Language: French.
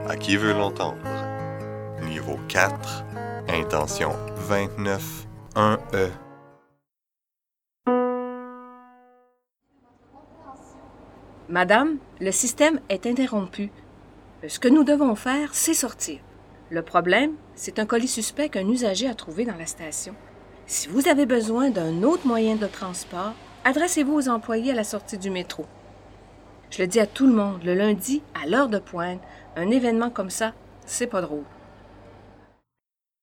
À qui veut l'entendre? Niveau 4, intention 29, 1E. Madame, le système est interrompu. Ce que nous devons faire, c'est sortir. Le problème, c'est un colis suspect qu'un usager a trouvé dans la station. Si vous avez besoin d'un autre moyen de transport, adressez-vous aux employés à la sortie du métro. Je le dis à tout le monde, le lundi, à l'heure de pointe, un événement comme ça, c'est pas drôle.